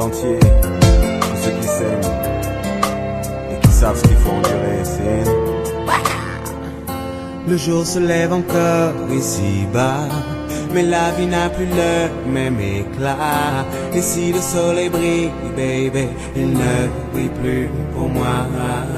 entier, pour ceux qui s'aiment et qui savent ce qu'il faut endurer, c'est... Le jour se lève encore ici-bas, mais la vie n'a plus le même éclat. Et si le soleil brille, baby, il ne brille plus pour moi.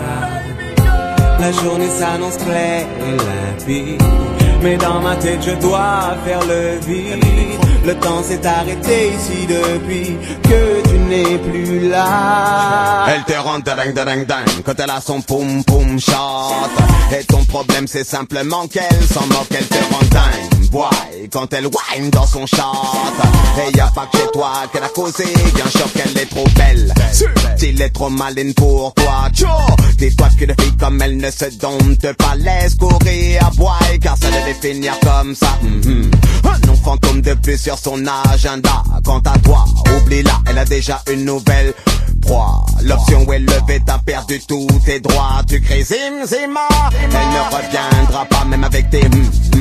La journée s'annonce claire et limpide, mais dans ma tête je dois faire le vide. Le temps s'est arrêté ici depuis que tu n'es plus là. Elle te rend ding ding ding quand elle a son poum poum shot. Et ton problème c'est simplement qu'elle s'en moque, elle te rend dingue. Boy, quand elle whine dans son shot. Et y a pas que chez toi qu'elle a causé un choc, elle est trop belle. S'il est trop maline pour toi, tcho. Dis-toi qu'une fille comme elle ne se dompte pas, laisse courir à boy, car ça devait finir comme ça. Un nom fantôme de plus sur son agenda. Quant à toi, oublie-la, elle a déjà une nouvelle proie. L'option est levée, t'as perdu tous tes droits. Tu crées zim zima, elle ne reviendra pas même avec tes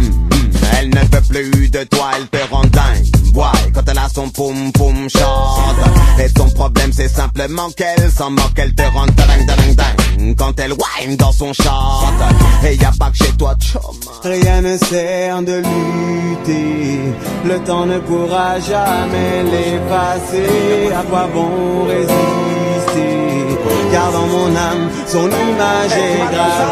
Elle ne veut plus de toi, elle te rend dingue. Boy, quand elle a son poum poum chante. Et ton problème c'est simplement qu'elle s'en moque, elle te rend ding ding ding quand elle whine dans son chante. Et y a pas que chez toi, chum. Rien ne sert de lutter, le temps ne pourra jamais l'effacer. À quoi bon résister, car dans mon âme son image est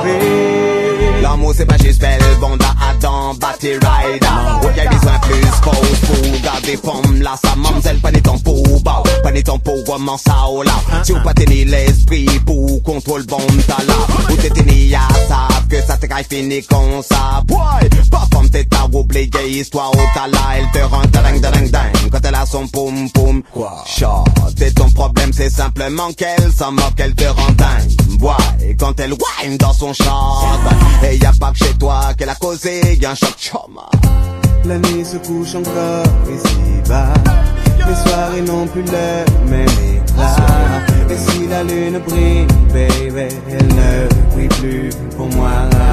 gravée. L'amour c'est pas juste belle, bonda, Adam, Batty Rider. Où y'a besoin plus pause pour garder pomme là, sa mamzelle, pas ni ton pour bas, pas ni ton pour comment ça ou là. Si ou pas t'es ni l'esprit pour contrôle bon t'as là. Ou t'es ni à savent que ça t'est fini comme ça. Boy, pas femme t'es à oublier histoire au t'as là. Elle te rend ding ding ding quand elle a son poum poum shot. Et ton problème c'est simplement qu'elle s'en moque, elle te rend dingue. Boy, quand elle whine dans son chant. Et y a pas que chez toi qu'elle a causé un choc choma. La nuit se couche encore ici-bas, les soirées n'ont plus le même éclat. Et si la lune brille, baby, elle ne brille plus pour moi.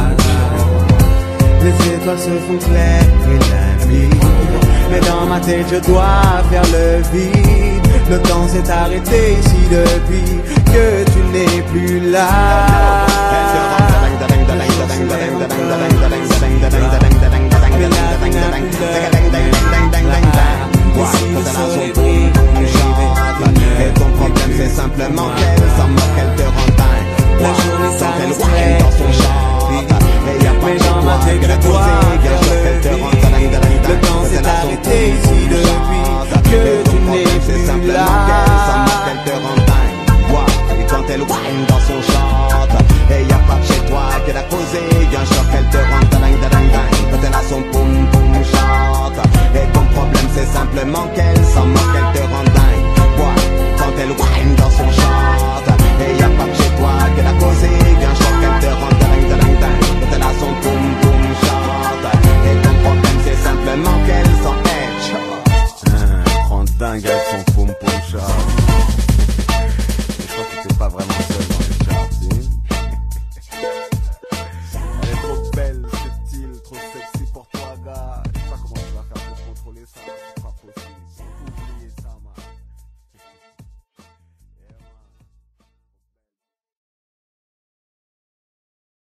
Les étoiles se font claires et limpides, mais dans ma tête je dois faire le vide. Le temps s'est arrêté ici depuis que tu n'es plus là. Et ton problème c'est simplement qu'elle s'en moque, elle te rend dingue. La journée s'annonce claire dans son chant. Et y a pas mais que dans ma toi tête qu'elle a je dois causé un choc, elle te rend dingue. Le temps s'est arrêté ici depuis que tu n'es c'est plus simplement là. qu'elle s'en moque, elle te rend dingue. Et quand elle whine dans son chant. Et y a pas que chez toi qu'elle a causé un choc, elle te rend dingue quand elle a son poum poum chante. Et ton problème c'est simplement qu'elle s'en moque, elle te rend dingue. Quand elle whine dans son chante. Et y a pas que chez toi qu'elle a causé un choc, elle te rend dingue quand elle a son poum poum chante. Et ton problème c'est simplement qu'elle s'en est. Rend dingue avec son